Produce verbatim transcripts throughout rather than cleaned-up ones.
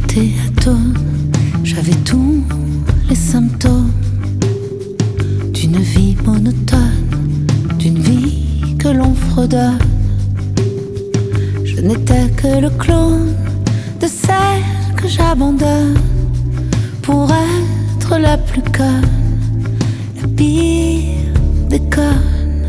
j'étais atone, j'avais tous les symptômes d'une vie monotone, d'une vie que l'on fredonne. Je n'étais que le clone de celle que j'abandonne pour être la plus conne, la pire des connes.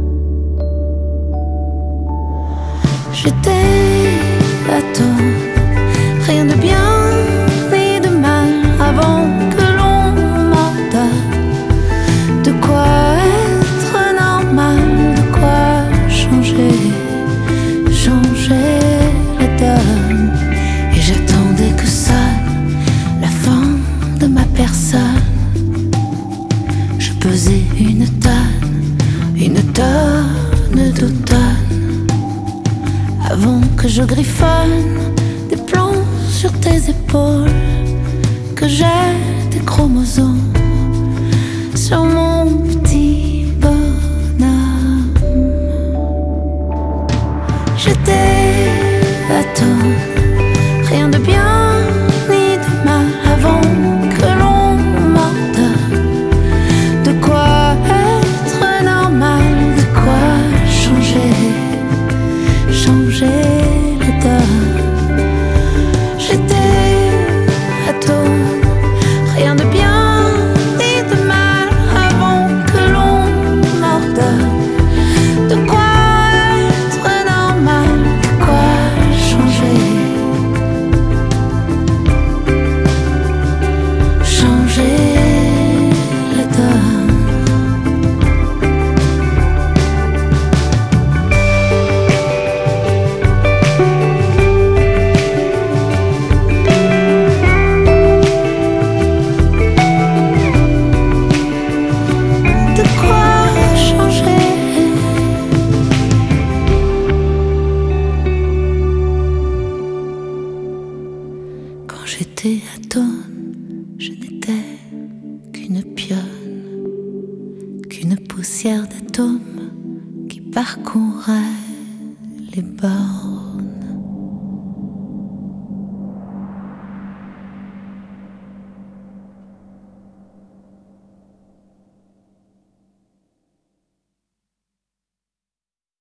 J'étais atone, rien de bien ni de mal avant que l'on m'ordonne de quoi être normal, de quoi changer, changer la donne. Et j'attendais que sonne la fin de ma personne. Je pesais une tonne, une tonne d'automne avant que je griffonne des plombs sur tes épaules, que j'ai des chromosomes sur mon petit bonhomme. J'étais atone, rien de bien ni de mal avant que l'on m'ordonne de quoi être normal, de quoi changer, changer la donne. J'étais atone, rien de bien ni de mal avant que l'on m'ordonne de quoi être normal, de quoi changer, changer la donne. De quoi changer. Quand j'étais atone, je n'étais qu'une pionne, qu'une poussière d'atomes qui parcourait les bords.